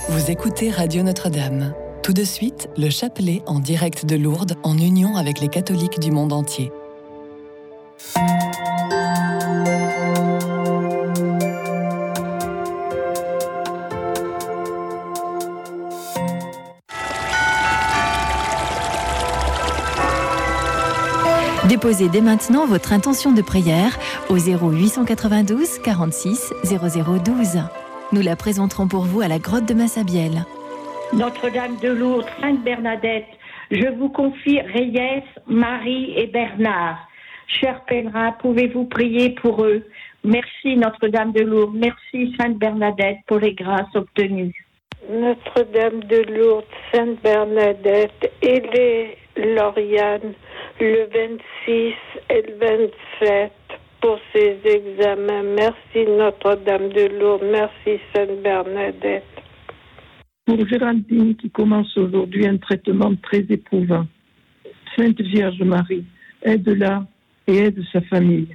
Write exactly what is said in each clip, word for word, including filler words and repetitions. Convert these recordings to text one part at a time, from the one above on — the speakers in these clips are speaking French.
Vous écoutez Radio Notre-Dame. Tout de suite, le chapelet en direct de Lourdes, en union avec les catholiques du monde entier. Déposez dès maintenant votre intention de prière au zéro huit cent quatre-vingt-douze quarante-six zéro zéro douze. Nous la présenterons pour vous à la grotte de Massabielle. Notre-Dame de Lourdes, Sainte Bernadette, je vous confie Reyes, Marie et Bernard. Chers pèlerins, pouvez-vous prier pour eux? Merci Notre-Dame de Lourdes, merci Sainte Bernadette pour les grâces obtenues. Notre-Dame de Lourdes, Sainte Bernadette et les Lauriane, le vingt-six et le vingt-sept pour ces examens. Merci Notre-Dame de Lourdes, merci Sainte Bernadette. Pour Géraldine qui commence aujourd'hui un traitement très éprouvant, Sainte Vierge Marie, aide-la et aide sa famille.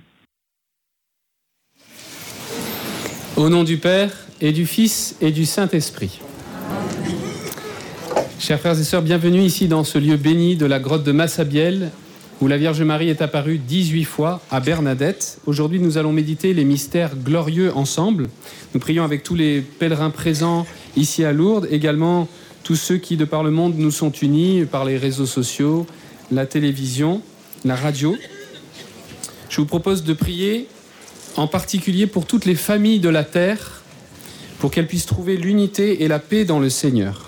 Au nom du Père et du Fils et du Saint-Esprit. Chers frères et sœurs, bienvenue ici dans ce lieu béni de la grotte de Massabielle, où la Vierge Marie est apparue dix-huit fois à Bernadette. Aujourd'hui, nous allons méditer les mystères glorieux ensemble. Nous prions avec tous les pèlerins présents ici à Lourdes, également tous ceux qui, de par le monde, nous sont unis par les réseaux sociaux, la télévision, la radio. Je vous propose de prier en particulier pour toutes les familles de la terre, pour qu'elles puissent trouver l'unité et la paix dans le Seigneur.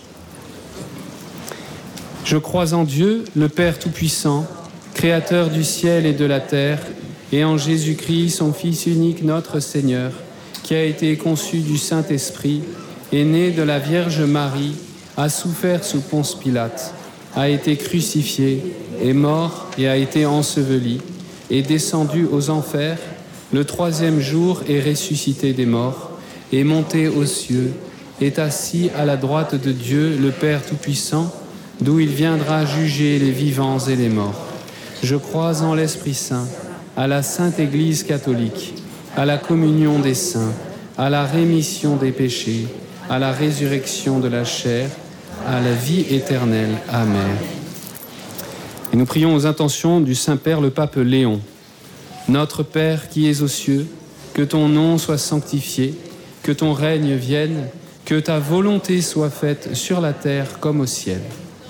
Je crois en Dieu, le Père Tout-Puissant, Créateur du ciel et de la terre, et en Jésus-Christ, son Fils unique, notre Seigneur, qui a été conçu du Saint-Esprit, est né de la Vierge Marie, a souffert sous Ponce Pilate, a été crucifié, est mort et a été enseveli, est descendu aux enfers, le troisième jour est ressuscité des morts, est monté aux cieux, est assis à la droite de Dieu, le Père Tout-Puissant, d'où il viendra juger les vivants et les morts. Je crois en l'Esprit Saint, à la Sainte Église catholique, à la communion des saints, à la rémission des péchés, à la résurrection de la chair, à la vie éternelle. Amen. Et nous prions aux intentions du Saint-Père le Pape Léon. Notre Père qui es aux cieux, que ton nom soit sanctifié, que ton règne vienne, que ta volonté soit faite sur la terre comme au ciel.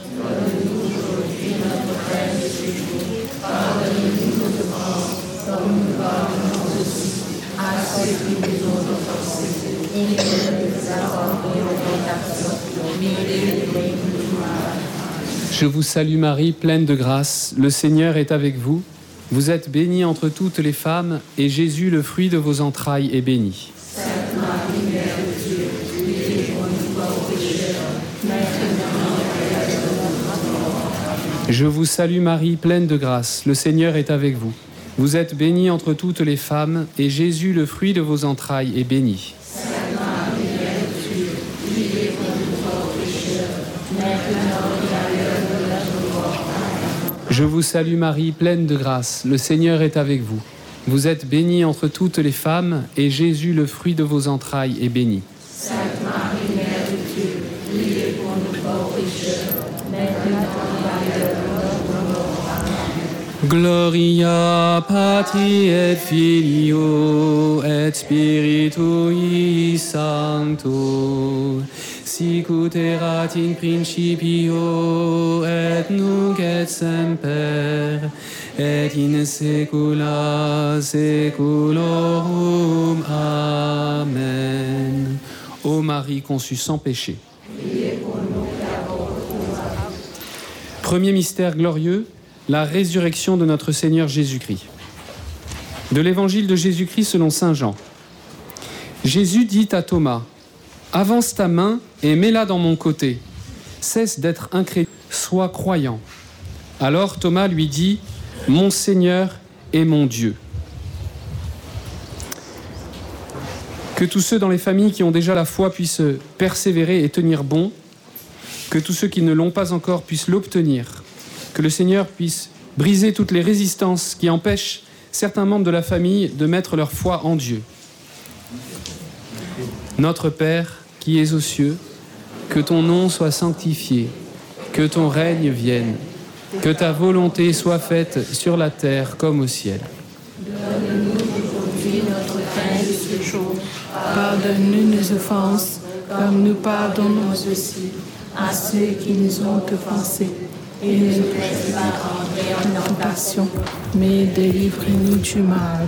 Je vous salue Marie, pleine de grâce, le Seigneur est avec vous. Vous êtes bénie entre toutes les femmes, et Jésus, le fruit de vos entrailles, est béni. Sainte Marie, Mère de Dieu, priez pour nous pauvres pécheurs, maintenant et à l'heure de notre mort. Je vous salue Marie, pleine de grâce, le Seigneur est avec vous. Vous êtes bénie entre toutes les femmes, et Jésus, le fruit de vos entrailles, est béni. Sainte Marie, Mère de Dieu, priez pour nous pauvres pécheurs, maintenant et à l'heure de notre mort. Je vous salue Marie, pleine de grâce, le Seigneur est avec vous. Vous êtes bénie entre toutes les femmes, et Jésus, le fruit de vos entrailles, est béni. Sainte Marie, Mère de Dieu, priez pour nous pauvres pécheurs, maintenant et à l'heure de notre mort. Amen. Gloria Patri et Filio et Spiritui Sancto, sic ut erat in principio et nunc et semper et in saecula saeculorum. Amen. Ô Marie conçue sans péché. Premier mystère glorieux, la résurrection de notre Seigneur Jésus-Christ. De l'évangile de Jésus-Christ selon saint Jean. Jésus dit à Thomas, « Avance ta main et mets-la dans mon côté. Cesse d'être incrédule, sois croyant. » Alors Thomas lui dit, « Mon Seigneur et mon Dieu. » Que tous ceux dans les familles qui ont déjà la foi puissent persévérer et tenir bon, que tous ceux qui ne l'ont pas encore puissent l'obtenir, que le Seigneur puisse briser toutes les résistances qui empêchent certains membres de la famille de mettre leur foi en Dieu. Notre Père, qui es aux cieux, que ton nom soit sanctifié, que ton règne vienne, que ta volonté soit faite sur la terre comme au ciel. Donne-nous aujourd'hui notre pain de ce jour. Pardonne-nous nos offenses, comme nous pardonnons aussi à ceux qui nous ont offensés. Et ne nous laisse pas entrer en tentation, mais délivre-nous du mal.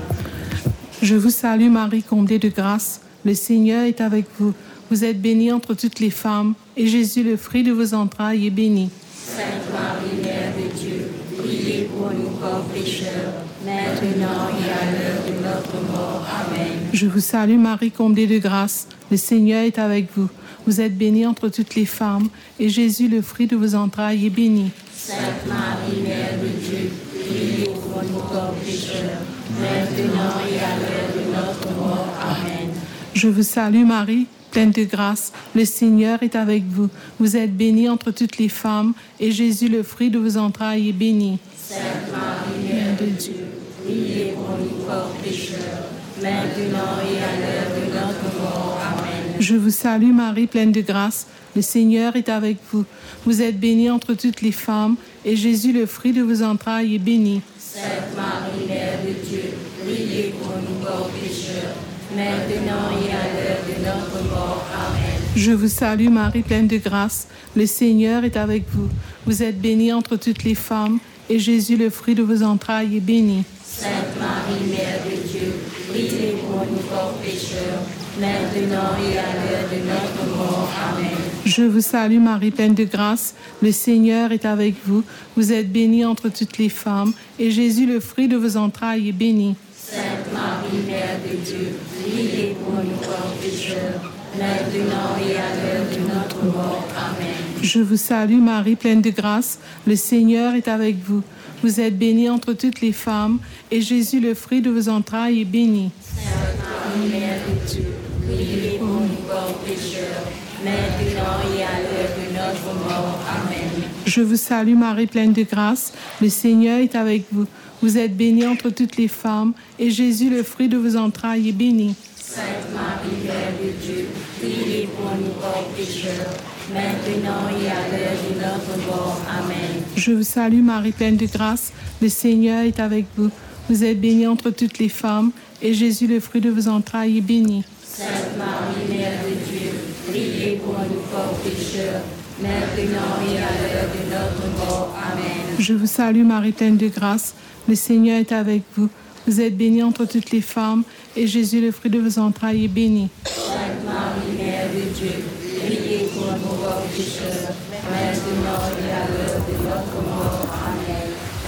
Je vous salue Marie, comblée de grâce. Le Seigneur est avec vous. Vous êtes bénie entre toutes les femmes, et Jésus, le fruit de vos entrailles, est béni. Sainte Marie, Mère de Dieu, priez pour nous pauvres pécheurs, maintenant et à l'heure de notre mort. Amen. Je vous salue Marie, comblée de grâce. Le Seigneur est avec vous. Vous êtes bénie entre toutes les femmes, et Jésus, le fruit de vos entrailles, est béni. Sainte Marie, Mère de Dieu, priez pour nous pauvres pécheurs, maintenant et à l'heure de notre mort. Amen. Je vous salue Marie, pleine de grâce. Le Seigneur est avec vous. Vous êtes bénie entre toutes les femmes, et Jésus, le fruit de vos entrailles, est béni. Sainte Marie, Mère de Dieu, priez pour nous pauvres pécheurs, maintenant et à l'heure de notre mort. Amen. Je vous salue Marie, pleine de grâce. Le Seigneur est avec vous. Vous êtes bénie entre toutes les femmes, et Jésus, le fruit de vos entrailles, est béni. Sainte Marie, Mère de Dieu, priez pour nous pauvres pécheurs, maintenant et à l'heure de notre mort. Amen. Je vous salue Marie, pleine de grâce. Le Seigneur est avec vous. Vous êtes bénie entre toutes les femmes, et Jésus, le fruit de vos entrailles, est béni. Sainte Marie, Mère de Dieu, priez pour nous pauvres pécheurs, maintenant et à l'heure de notre mort. Amen. Je vous salue Marie, pleine de grâce. Le Seigneur est avec vous. Vous êtes bénie entre toutes les femmes, et Jésus, le fruit de vos entrailles, est béni. Sainte Marie, Mère de Dieu, priez pour nous pauvres pécheurs, maintenant et à l'heure de notre mort. Amen. Je vous salue Marie, pleine de grâce. Le Seigneur est avec vous. Vous êtes bénie entre toutes les femmes, et Jésus, le fruit de vos entrailles, est béni. Sainte Marie, Mère de Dieu, priez pour nous pauvres pécheurs, maintenant et à l'heure de notre mort. Amen. Je vous salue Marie, pleine de grâce. Le Seigneur est avec vous. Vous êtes bénie entre toutes les femmes, et Jésus, le fruit de vos entrailles, est béni. Sainte Marie, Mère de Dieu, priez pour nous pauvres pécheurs, maintenant et à l'heure de notre mort. Amen. Je vous salue Marie, pleine de grâce. Le Seigneur est avec vous. Vous êtes bénie entre toutes les femmes, et Jésus, le fruit de vos entrailles, est béni. Sainte Marie, Mère de Dieu, priez pour nous pauvres pécheurs, maintenant et à l'heure de notre mort. Amen. Je vous salue Marie, pleine de grâce. Le Seigneur est avec vous. Vous êtes bénie entre toutes les femmes, et Jésus, le fruit de vos entrailles, est béni. Sainte Marie, Mère de Dieu, priez pour nous pauvres pécheurs, maintenant et à l'heure de notre mort. Amen.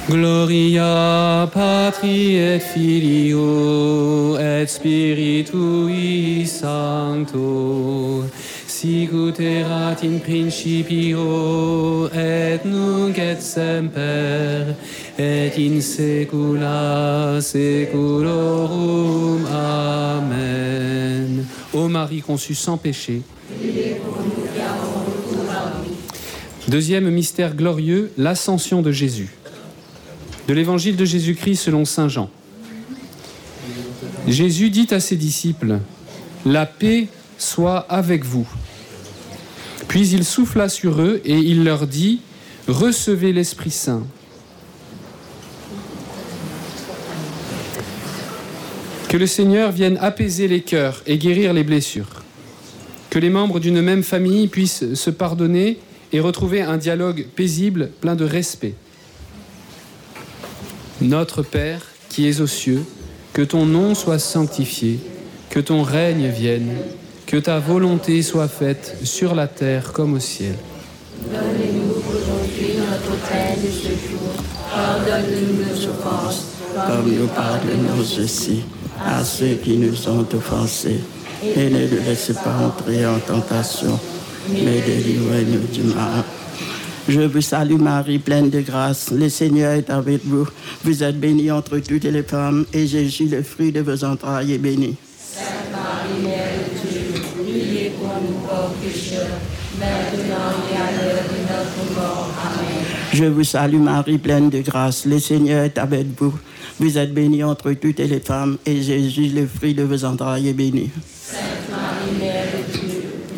Gloria Patri et Filio et Spiritui Sancto, sicut erat in principio et nunc et semper et in saecula saeculorum. Amen. Ô Marie conçue sans péché. Deuxième mystère glorieux, l'ascension de Jésus. De l'évangile de Jésus-Christ selon saint Jean. Jésus dit à ses disciples : « La paix soit avec vous. » Puis il souffla sur eux et il leur dit : « Recevez l'Esprit Saint. » Que le Seigneur vienne apaiser les cœurs et guérir les blessures. Que les membres d'une même famille puissent se pardonner et retrouver un dialogue paisible, plein de respect. Notre Père, qui es aux cieux, que ton nom soit sanctifié, que ton règne vienne, que ta volonté soit faite sur la terre comme au ciel. Donne-nous aujourd'hui notre pain de ce jour. Pardonne-nous nos offenses, comme nous pardonnons aussi à ceux qui nous ont offensés. Et ne nous laisse pas entrer en tentation, mais délivre-nous du mal. Je vous salue Marie, pleine de grâce. Le Seigneur est avec vous. Vous êtes bénie entre toutes les femmes, et Jésus, le fruit de vos entrailles, est béni. Sainte Marie, Mère de Dieu, priez pour nous pauvres pécheurs, maintenant et à l'heure de notre mort. Amen. Je vous salue Marie, pleine de grâce. Le Seigneur est avec vous. Vous êtes bénie entre toutes les femmes, et Jésus, le fruit de vos entrailles, est béni. Sainte Marie, Mère de Dieu, priez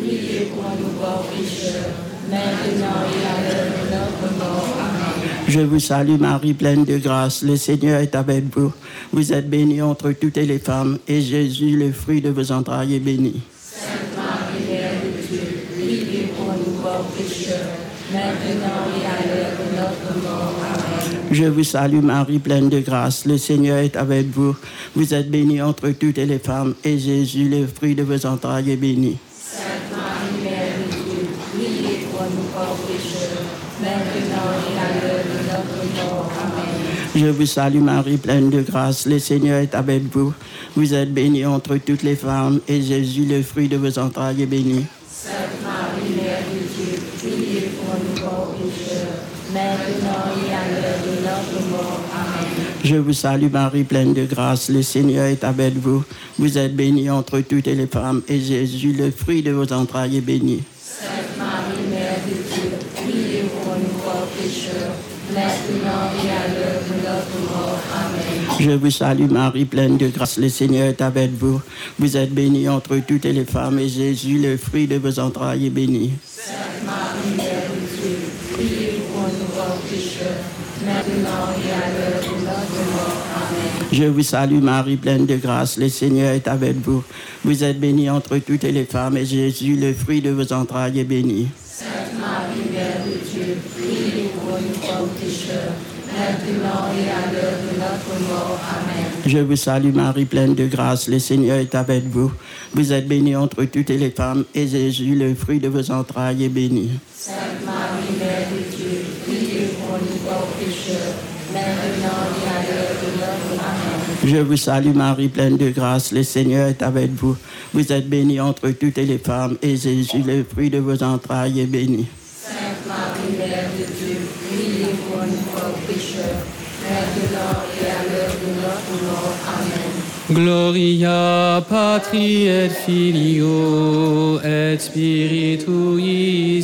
pour nous pauvres pécheurs, maintenant et à l'heure de notre mort. Amen. Je vous salue Marie, pleine de grâce, le Seigneur est avec vous. Vous êtes bénie entre toutes les femmes, et Jésus, le fruit de vos entrailles, est béni. Sainte Marie, Mère de Dieu, priez pour nous pauvres pécheurs, maintenant et à l'heure de notre mort. Amen. Je vous salue Marie, pleine de grâce, le Seigneur est avec vous. Vous êtes bénie entre toutes les femmes, et Jésus, le fruit de vos entrailles, est béni. Sainte Marie, Mère de Dieu, priez pour nous pauvres pécheurs, maintenant et à l'heure de notre mort. Amen. Je vous salue Marie, pleine de grâce, le Seigneur est avec vous. Vous êtes bénie entre toutes les femmes, et Jésus, le fruit de vos entrailles, est béni. Sainte Marie, Mère de Dieu, priez pour nous pauvres pécheurs, maintenant et à l'heure de notre mort. Amen. Je vous salue Marie, pleine de grâce, le Seigneur est avec vous. Vous êtes bénie entre toutes les femmes, et Jésus, le fruit de vos entrailles, est béni. Sainte Marie, Mère de Dieu, priez pour nous pauvres pécheurs, maintenant et à l'heure de notre mort. Amen. Je vous salue Marie, pleine de grâce, le Seigneur est avec vous. Vous êtes bénie entre toutes les femmes, et Jésus, le fruit de vos entrailles, est béni. Sainte Marie, Mère de Dieu, priez pour nous pauvres pécheurs, maintenant et à l'heure de notre mort. Amen. Je vous salue Marie, pleine de grâce, le Seigneur est avec vous. Vous êtes bénie entre toutes les femmes, et Jésus, le fruit de vos entrailles, est béni. Sainte Marie, Mère de Dieu, priez pour nous pauvres pécheurs, maintenant et à l'heure de notre mort. Amen. Je vous salue Marie, pleine de grâce, le Seigneur est avec vous. Vous êtes bénie entre toutes les femmes, et Jésus, le fruit de vos entrailles, est béni. Sainte Marie, Mère de Dieu, priez pour nous pauvres pécheurs, maintenant et à l'heure de notre mort. Amen. Je vous salue Marie, pleine de grâce, le Seigneur est avec vous. Vous êtes bénie entre toutes les femmes, et Jésus, le fruit de vos entrailles, est béni. Sainte Marie, Mère de Dieu, priez pour nous pauvres pécheurs, maintenant et à l'heure de notre mort. Amen. Gloria Patri et Filio et Spiritui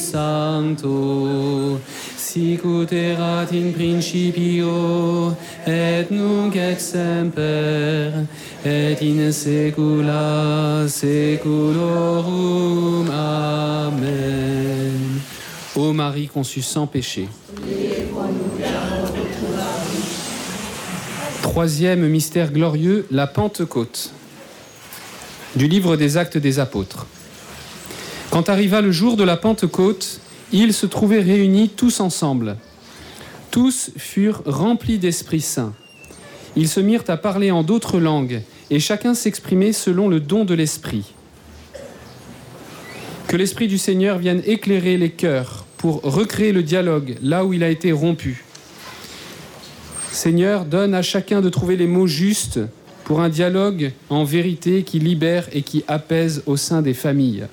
Sancto, sic ut erat in principio et nunc et semper et in saecula saeculorum. Amen. Ô Marie conçue sans péché. Troisième mystère glorieux, la Pentecôte. Du livre des Actes des Apôtres. Quand arriva le jour de la Pentecôte, ils se trouvaient réunis tous ensemble. Tous furent remplis d'Esprit Saint. Ils se mirent à parler en d'autres langues, et chacun s'exprimait selon le don de l'Esprit. Que l'Esprit du Seigneur vienne éclairer les cœurs pour recréer le dialogue là où il a été rompu. Seigneur, donne à chacun de trouver les mots justes pour un dialogue en vérité qui libère et qui apaise au sein des familles.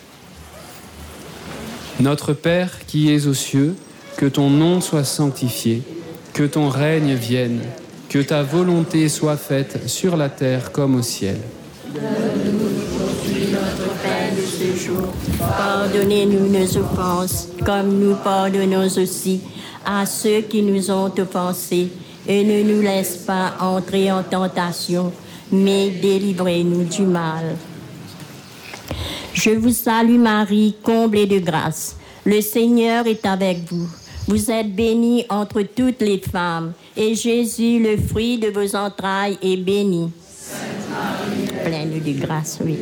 Notre Père qui es aux cieux, que ton nom soit sanctifié, que ton règne vienne, que ta volonté soit faite sur la terre comme au ciel. Donne-nous aujourd'hui notre pain de ce jour. Pardonnez-nous nos offenses, comme nous pardonnons aussi à ceux qui nous ont offensés. Et ne nous laisse pas entrer en tentation, mais délivrez-nous du mal. Je vous salue Marie, comblée de grâce. Le Seigneur est avec vous. Vous êtes bénie entre toutes les femmes, et Jésus, le fruit de vos entrailles, est béni. Sainte Marie, pleine de grâce, oui.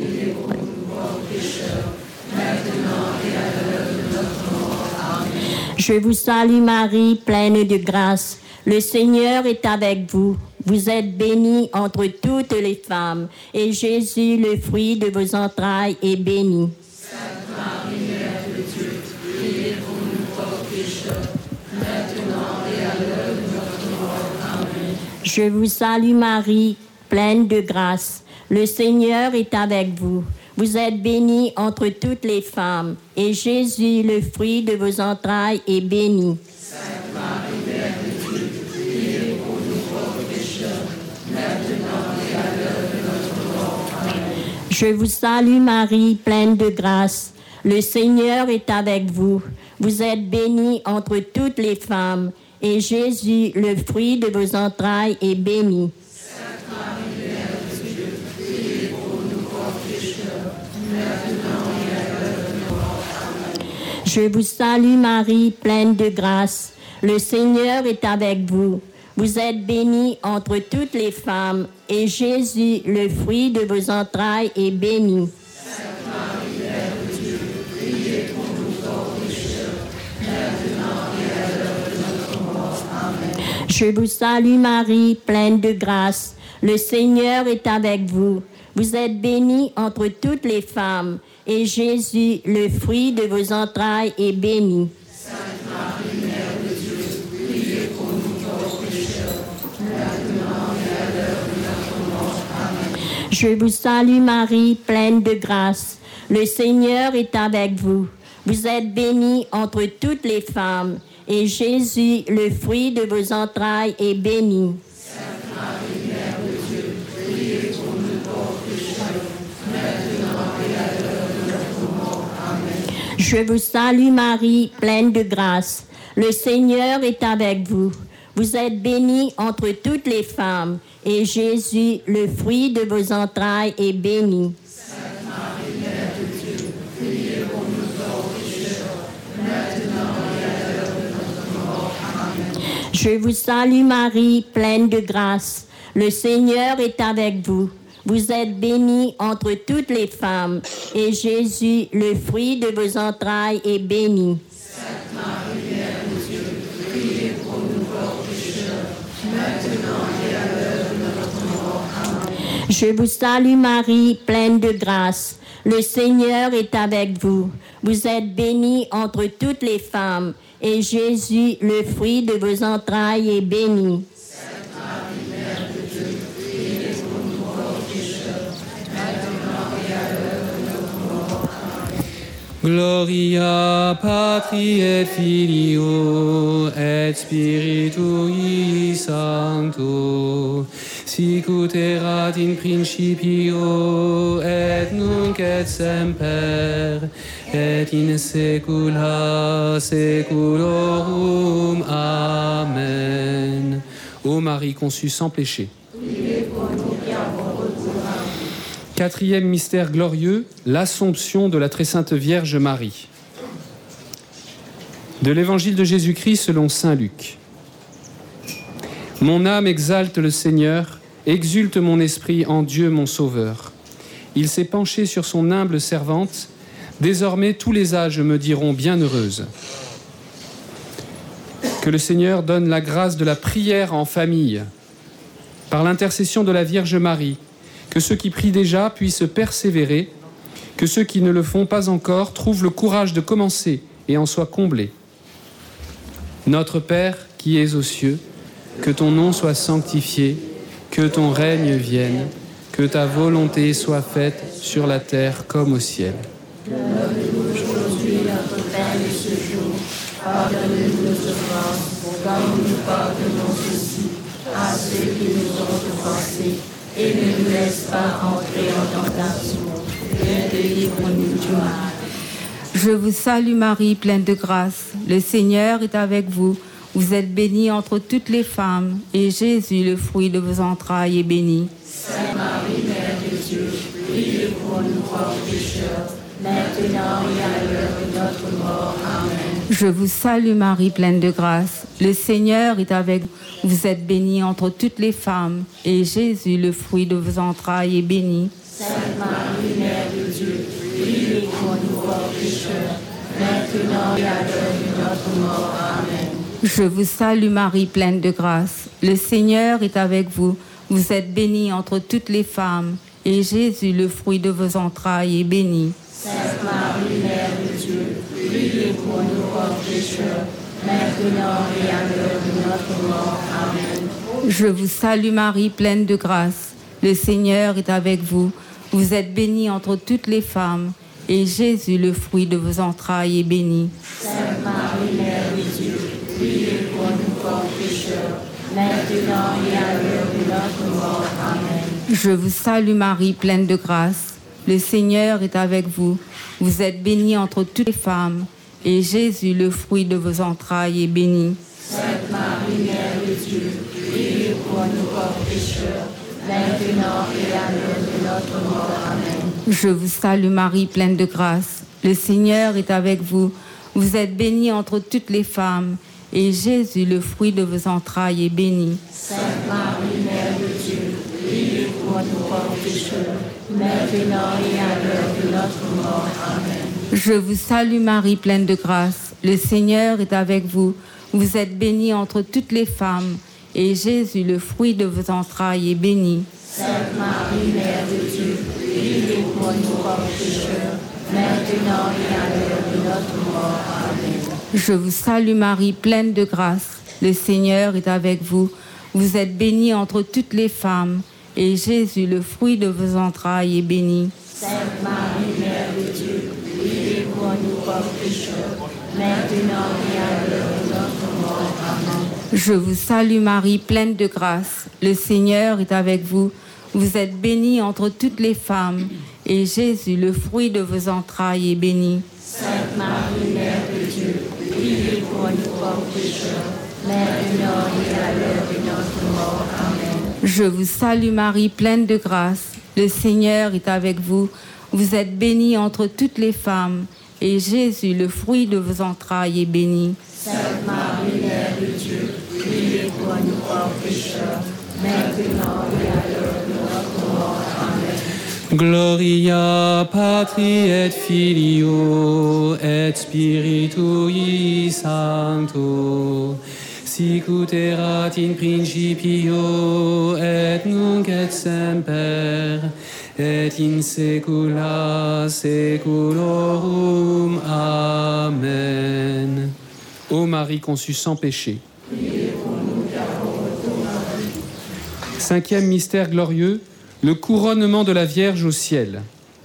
Je vous salue Marie, pleine de grâce. Le Seigneur est avec vous. Vous êtes bénie entre toutes les femmes, et Jésus, le fruit de vos entrailles, est béni. Sainte Marie, Mère de Dieu, priez pour nous pauvres pécheurs, maintenant et à l'heure de notre mort. Amen. Je vous salue Marie, pleine de grâce. Le Seigneur est avec vous. Vous êtes bénie entre toutes les femmes, et Jésus, le fruit de vos entrailles, est béni. Sainte Marie, Mère de Dieu, priez pour nous pauvres pécheurs, maintenant et à l'heure de notre mort. Amen. Je vous salue Marie, pleine de grâce. Le Seigneur est avec vous. Vous êtes bénie entre toutes les femmes, et Jésus, le fruit de vos entrailles, est béni. Sainte Marie, Mère de Dieu, priez pour nous pauvres pécheurs, maintenant et à l'heure de notre mort. Je vous salue Marie, pleine de grâce. Le Seigneur est avec vous. Vous êtes bénie entre toutes les femmes, et Jésus, le fruit de vos entrailles, est béni. Sainte Marie, Mère de Dieu, priez pour nous pauvres pécheurs, maintenant et à l'heure de notre mort. Amen. Je vous salue Marie, pleine de grâce. Le Seigneur est avec vous. Vous êtes bénie entre toutes les femmes, et Jésus, le fruit de vos entrailles, est béni. Sainte Marie, Mère de Dieu, priez pour nous pauvres pécheurs, maintenant et à l'heure de notre mort. Amen. Je vous salue Marie, pleine de grâce. Le Seigneur est avec vous. Vous êtes bénie entre toutes les femmes, et Jésus, le fruit de vos entrailles, est béni. Sainte Marie, Mère de Dieu, priez pour nous pauvres pécheurs, maintenant et à l'heure de notre mort. Amen. Je vous salue Marie, pleine de grâce. Le Seigneur est avec vous. Vous êtes bénie entre toutes les femmes, et Jésus, le fruit de vos entrailles, est béni. Sainte Marie, Mère de Dieu, priez pour nous pauvres pécheurs, maintenant et à l'heure de notre mort. Amen. Je vous salue Marie, pleine de grâce. Le Seigneur est avec vous. Vous êtes bénie entre toutes les femmes, et Jésus, le fruit de vos entrailles, est béni. Sainte Marie, Mère de Dieu, priez pour nous pauvres pécheurs, maintenant et à l'heure de notre mort. Amen. Je vous salue Marie, pleine de grâce. Le Seigneur est avec vous. Vous êtes bénie entre toutes les femmes, et Jésus, le fruit de vos entrailles, est béni. Sainte Marie, Mère de Dieu, priez pour nous pauvres pécheurs, maintenant et à l'heure de notre mort. Amen. Gloria Patri et Filio et Spiritui Sancto, sic ut erat in principio et nunc et semper et in saecula saeculorum. Amen. Ô Marie conçue sans péché. Quatrième mystère glorieux, l'Assomption de la Très Sainte Vierge Marie. De l'Évangile de Jésus-Christ selon saint Luc. Mon âme exalte le Seigneur, exulte mon esprit en Dieu mon Sauveur. Il s'est penché sur son humble servante, désormais tous les âges me diront bienheureuse. Que le Seigneur donne la grâce de la prière en famille, par l'intercession de la Vierge Marie, que ceux qui prient déjà puissent persévérer, que ceux qui ne le font pas encore trouvent le courage de commencer et en soient comblés. Notre Père qui es aux cieux, que ton nom soit sanctifié, que ton règne vienne, que ta volonté soit faite sur la terre comme au ciel. Donne-nous aujourd'hui notre pain de ce jour. Pardonne-nous nos offenses, comme nous pardonnons aussi à ceux qui nous ont offensés. Et ne nous laisse pas entrer en tentation, mais délivre-nous du mal. Je vous salue Marie, pleine de grâce. Le Seigneur est avec vous. Vous êtes bénie entre toutes les femmes, et Jésus, le fruit de vos entrailles, est béni. Sainte Marie, Mère de Dieu, priez pour nous pauvres pécheurs, maintenant et à l'heure de notre mort. Amen. Je vous salue Marie, pleine de grâce. Le Seigneur est avec vous. Vous êtes bénie entre toutes les femmes, et Jésus, le fruit de vos entrailles, est béni. Sainte Marie, Mère de Dieu, priez pour nous pauvres pécheurs, maintenant et à l'heure de notre mort. Amen. Je vous salue Marie, pleine de grâce. Le Seigneur est avec vous. Vous êtes bénie entre toutes les femmes, et Jésus, le fruit de vos entrailles, est béni. Sainte Marie, Mère de Dieu, priez pour nous pauvres pécheurs, maintenant et à l'heure de notre mort. Amen. Je vous salue Marie, pleine de grâce. Le Seigneur est avec vous. Vous êtes bénie entre toutes les femmes, et Jésus, le fruit de vos entrailles, est béni. Sainte Marie, Mère de Dieu, priez pour nous pauvres pécheurs, maintenant et à l'heure de notre mort. Amen. Je vous salue Marie, pleine de grâce. Le Seigneur est avec vous. Vous êtes bénie entre toutes les femmes, et Jésus, le fruit de vos entrailles, est béni. Sainte Marie, Mère de Dieu, priez pour nous pauvres pécheurs, maintenant et à l'heure de notre mort. Amen. Je vous salue Marie, pleine de grâce. Le Seigneur est avec vous. Vous êtes bénie entre toutes les femmes, et Jésus, le fruit de vos entrailles, est béni. Sainte Marie, Mère de Dieu, priez pour nous pauvres pécheurs, maintenant et à l'heure de notre mort. Amen. Je vous salue Marie, pleine de grâce. Le Seigneur est avec vous. Vous êtes bénie entre toutes les femmes, et Jésus, le fruit de vos entrailles, est béni. Sainte Marie, Mère de Dieu, priez pour nous pauvres pécheurs, maintenant et à l'heure de notre mort. Amen. Je vous salue Marie, pleine de grâce. Le Seigneur est avec vous. Vous êtes bénie entre toutes les femmes, et Jésus, le fruit de vos entrailles, est béni. Sainte Marie, Mère de Dieu, priez pour nous pauvres pécheurs, maintenant et à l'heure de notre mort. Amen. Je vous salue Marie, pleine de grâce. Le Seigneur est avec vous. Vous êtes bénie entre toutes les femmes, et Jésus, le fruit de vos entrailles, est béni. Sainte Marie, Mère de Dieu, priez pour nous pauvres pécheurs, maintenant et à l'heure de notre mort. Amen. Je vous salue Marie, pleine de grâce. Le Seigneur est avec vous. Vous êtes bénie entre toutes les femmes, et Jésus, le fruit de vos entrailles, est béni. Sainte Marie, Mère de Dieu, priez pour nous pauvres pécheurs, maintenant et à l'heure de notre mort. Amen. Gloria Patri et Filio et Spiritui Sancto, sic ut erat in principio et nunc et semper et in saecula saeculorum. Amen. Ô Marie conçue sans péché. Cinquième mystère glorieux, le couronnement de la Vierge au ciel.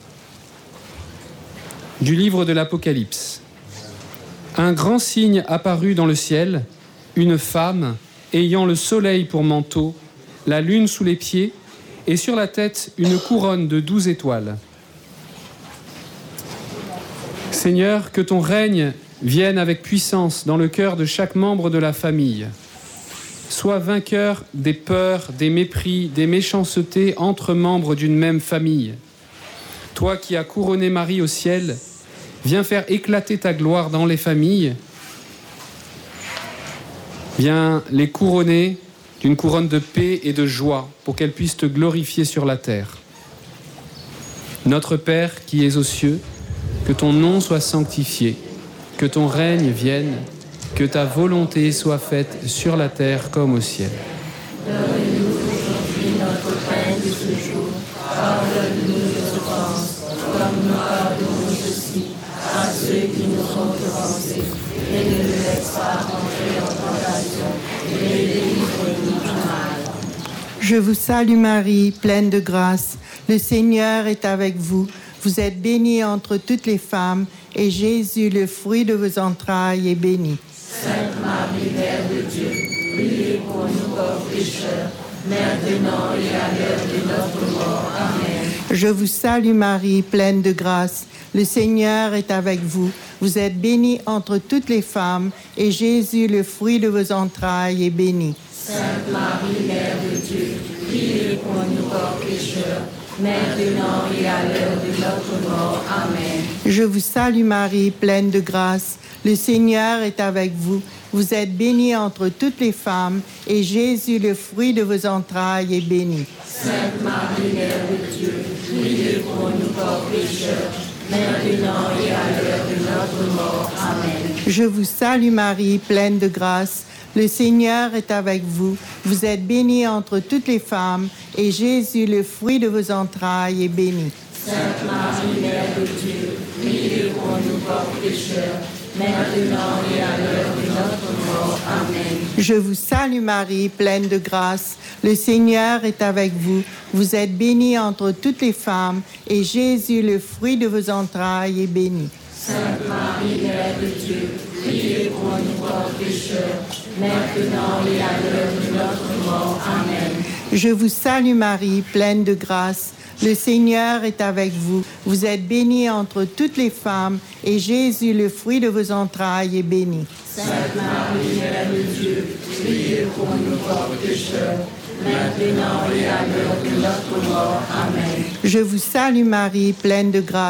Du livre de l'Apocalypse. Un grand signe apparut dans le ciel, une femme ayant le soleil pour manteau, la lune sous les pieds, et sur la tête une couronne de douze étoiles. Seigneur, que ton règne vienne avec puissance dans le cœur de chaque membre de la famille. Sois vainqueur des peurs, des mépris, des méchancetés entre membres d'une même famille. Toi qui as couronné Marie au ciel, viens faire éclater ta gloire dans les familles. Viens les couronner d'une couronne de paix et de joie pour qu'elles puissent te glorifier sur la terre. Notre Père qui es aux cieux, que ton nom soit sanctifié, que ton règne vienne, que ta volonté soit faite sur la terre comme au ciel. Donne-nous aujourd'hui notre pain de ce jour. Pardonne-nous nos offenses, comme nous pardonnons aussi à ceux qui nous ont offensés. Et ne nous laisse pas entrer en tentation, mais délivre-nous du mal. Je vous salue Marie, pleine de grâce. Le Seigneur est avec vous. Vous êtes bénie entre toutes les femmes, et Jésus, le fruit de vos entrailles, est béni. Sainte Marie, Mère de Dieu, priez pour nous pauvres pécheurs, maintenant et à l'heure de notre mort. Amen. Je vous salue Marie, pleine de grâce. Le Seigneur est avec vous. Vous êtes bénie entre toutes les femmes, et Jésus, le fruit de vos entrailles, est béni. Sainte Marie, Mère de Dieu, priez pour nous pauvres pécheurs, maintenant et à l'heure de notre mort. Amen. Je vous salue Marie, pleine de grâce. Le Seigneur est avec vous. Vous êtes bénie entre toutes les femmes, et Jésus, le fruit de vos entrailles, est béni. Sainte Marie, Mère de Dieu, priez pour nous pauvres pécheurs, maintenant et à l'heure de notre mort. Amen. Je vous salue Marie, pleine de grâce. Le Seigneur est avec vous. Vous êtes bénie entre toutes les femmes, et Jésus, le fruit de vos entrailles, est béni. Sainte Marie, Mère de Dieu, priez pour nous pauvres pécheurs, maintenant et à l'heure de notre mort. Amen. Je vous salue Marie, pleine de grâce. Le Seigneur est avec vous. Vous êtes bénie entre toutes les femmes, et Jésus, le fruit de vos entrailles, est béni. Sainte Marie, Mère de Dieu, priez pour nous pauvres pécheurs, maintenant et à l'heure de notre mort. Amen. Je vous salue Marie, pleine de grâce. Le Seigneur est avec vous. Vous êtes bénie entre toutes les femmes, et Jésus, le fruit de vos entrailles, est béni. Sainte Marie, Mère de Dieu, priez pour nous pauvres pécheurs, maintenant et à l'heure de notre mort. Amen. Je vous salue Marie, pleine de grâce.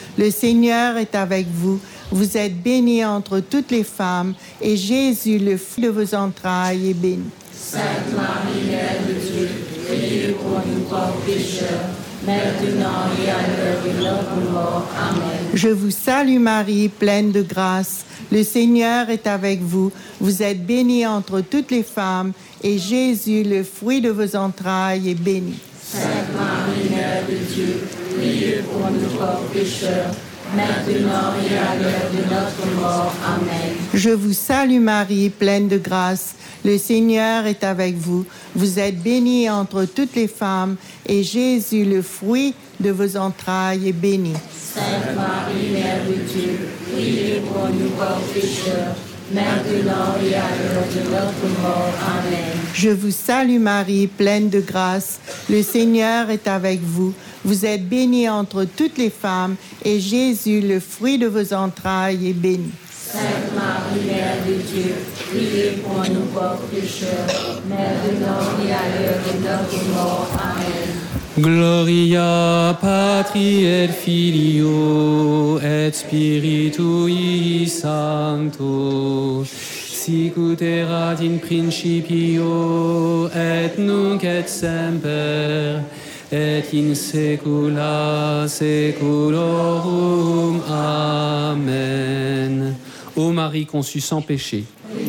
Le Seigneur est avec vous. Vous êtes bénie entre toutes les femmes, et Jésus, le fruit de vos entrailles, est béni. Sainte Marie, Mère de Dieu, priez pour nous pauvres pécheurs, maintenant et à l'heure de notre mort. Amen. Je vous salue Marie, pleine de grâce. Le Seigneur est avec vous. Vous êtes bénie entre toutes les femmes, et Jésus, le fruit de vos entrailles, est béni. Sainte Marie, Mère de Dieu, priez pour nous pauvres pécheurs, maintenant et à l'heure de notre mort. Amen. Je vous salue Marie, pleine de grâce. Le Seigneur est avec vous. Vous êtes bénie entre toutes les femmes, et Jésus, le fruit de vos entrailles, est béni. Sainte Marie, Mère de Dieu, priez pour nous pauvres pécheurs, maintenant et à l'heure de notre mort. Amen. Je vous salue Marie, pleine de grâce. Le Seigneur est avec vous. Vous êtes bénie entre toutes les femmes, et Jésus, le fruit de vos entrailles, est béni. Sainte Marie, Mère de Dieu, priez pour nous pauvres pécheurs, maintenant et à l'heure de notre mort. Amen. Gloria Patri et Filio et Spiritui Sancto, sic ut erat in principio et nunc et semper et in saecula saeculorum. Amen. Ô Marie conçue sans péché,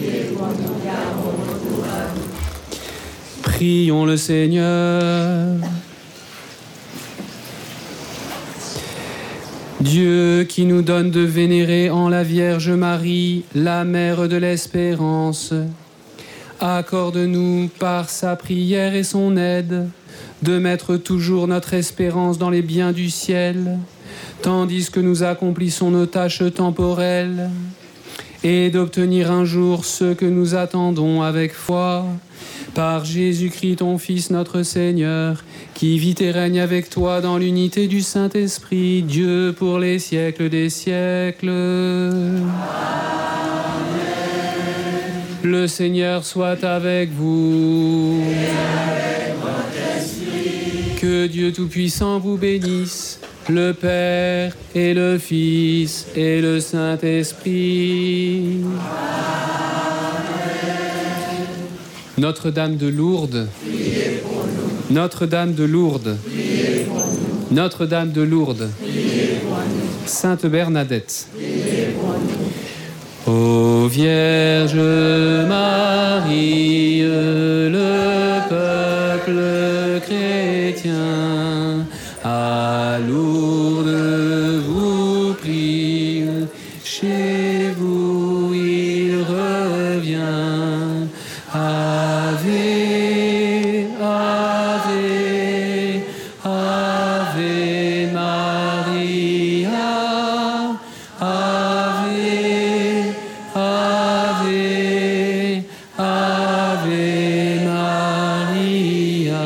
prions le Seigneur. Dieu qui nous donne de vénérer en la Vierge Marie, la Mère de l'Espérance, accorde-nous par sa prière et son aide de mettre toujours notre espérance dans les biens du ciel, tandis que nous accomplissons nos tâches temporelles, et d'obtenir un jour ce que nous attendons avec foi, par Jésus-Christ ton Fils notre Seigneur, qui vit et règne avec toi dans l'unité du Saint-Esprit, Dieu pour les siècles des siècles. Amen. Le Seigneur soit avec vous. Et avec votre esprit. Que Dieu Tout-Puissant vous bénisse, le Père et le Fils et le Saint-Esprit. Notre-Dame de Lourdes, Notre-Dame de Lourdes, Notre-Dame de Lourdes, Sainte Bernadette. Ô Vierge Marie, le peuple chrétien, à Lourdes vous prie, chez vous il revient. Ave, Ave, Ave Maria, Ave, Ave, Ave Maria.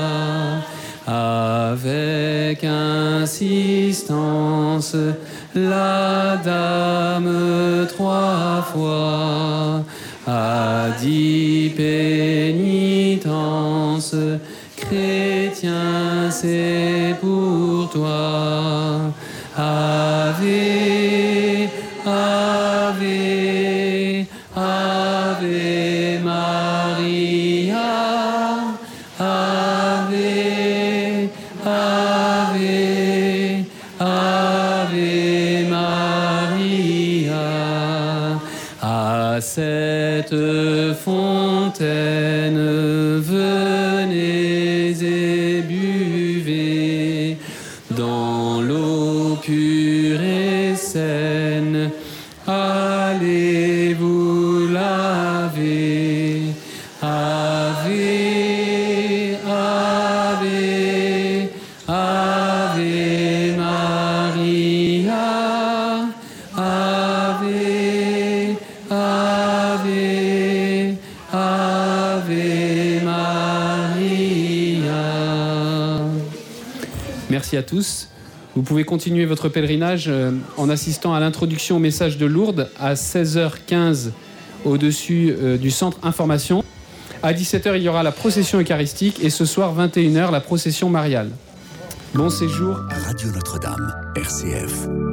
Avec insistance, la Dame trois fois a dit pénitence, chrétien, c'est pour toi. Ave, Ave, Ave Maria, Ave, Ave, Ave Maria. À cette fontaine, venez et buvez, dans l'eau pure et saine, allez vous laver. Ave, Ave, Ave Maria, Ave, Ave, Ave Maria. Merci à tous. Vous pouvez continuer votre pèlerinage en assistant à l'introduction au message de Lourdes à seize heures quinze au-dessus du centre information. À dix-sept heures, il y aura la procession eucharistique et ce soir, vingt et une heures, la procession mariale. Bon séjour. Radio Notre-Dame, R C F.